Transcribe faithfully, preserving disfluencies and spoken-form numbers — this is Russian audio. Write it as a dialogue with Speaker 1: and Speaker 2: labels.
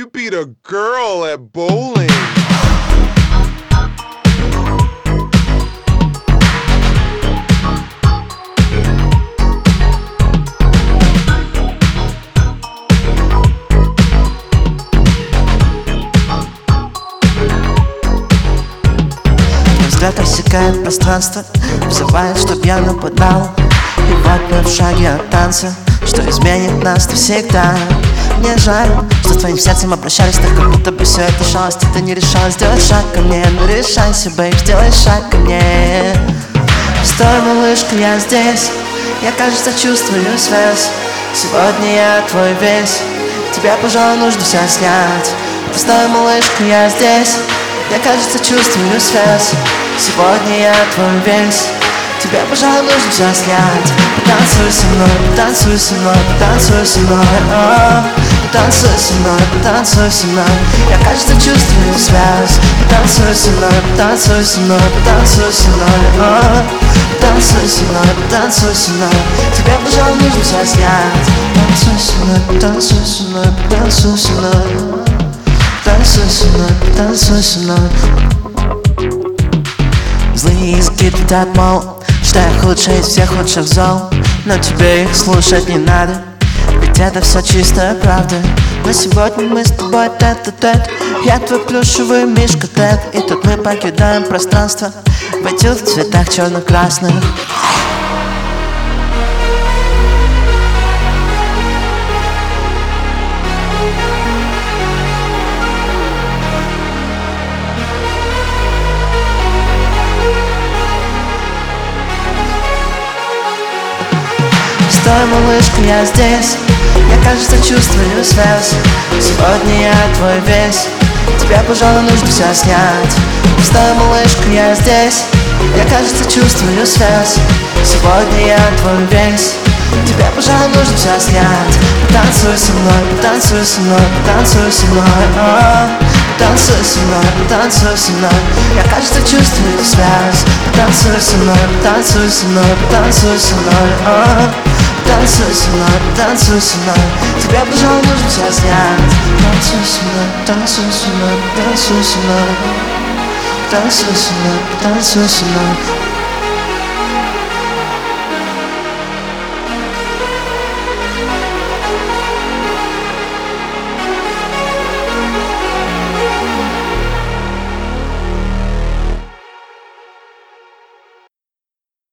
Speaker 1: you beat a girl at bowling.
Speaker 2: Взгляд рассекает пространство, взывает, чтоб я нападал. И вот мы в шаге от танца, что изменит нас навсегда. Мне жаль, что с твоим сердцем обращались так, как будто бы все это шалость. Ты не решалась сделать шаг ко мне, но решайся, бейб, сделай шаг ко мне. Стой, малышка, я здесь, я, кажется, чувствую связь. Сегодня я твой весь, тебе, пожалуй, нужно все снять. Стой, малышка, я здесь, я, кажется, чувствую связь. Сегодня я твой весь, тебе, пожалуй, нужно все снять. Потанцуй со мной, потанцуй со мной, потанцуй со мной, а-а-а. Потанцуй со мной, потанцуй со мной, я, кажется, чувствую связь. Потанцуй со мной, потанцуй со мной, потанцуй со мной, а-а-а. Потанцуй со мной, потанцуй со мной, тебе, пожалуй, нужно все снять. Потанцуй со мной, потанцуй со мной, потанцуй со мной, потанцуй со мной, потанцуй со мной. Злые языки летят, мол, что я худший из всех худших зол. Но тебе их слушать не надо, ведь это все чистая правда. Но сегодня мы с тобой тет-а-тет, я твой плюшевый мишка Тед. И тут мы покидаем пространство в этих цветах черно-красных. Стой, малышка, я здесь, я, кажется, чувствую связь. Сегодня я твой весь, тебе, пожалуй, нужно все снять. Стой, малышка, я здесь, я, кажется, чувствую связь. Сегодня я твой весь, тебе, пожалуй, нужно все снять. Потанцуй со мной, потанцуй со мной, потанцуй со мной, а-а-а. Потанцуй со мной, потанцуй со мной, я, кажется, чувствую связь. Потанцуй со мной, потанцуй со мной, потанцуй со мной, а-а-а. Потанцуй со мной, потанцуй со мной, тебе, пожалуй, нужно все снять. Потанцуй со мной, потанцуй со мной, потанцуй со мной, потанцуй со мной, потанцуй со мной.